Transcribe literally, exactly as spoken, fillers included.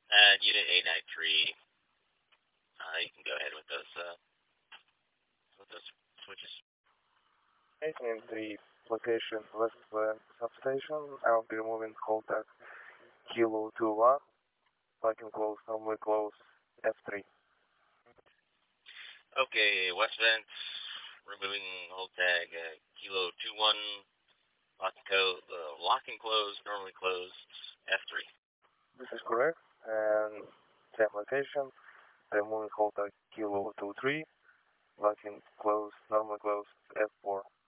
Uh, unit eight nine three, uh, you can go ahead with those, uh, with those switches. eight nine three, location West Plant Substation. I'll be removing hold at Kilo two one. Parking close, normally close, F three. Okay, West Vent, removing hold tag, uh, Kilo two one, lock and, co- uh, lock and close, normally closed, F three. This is correct, and same location, removing hold at Kilo two three, locking close, normally close, F four.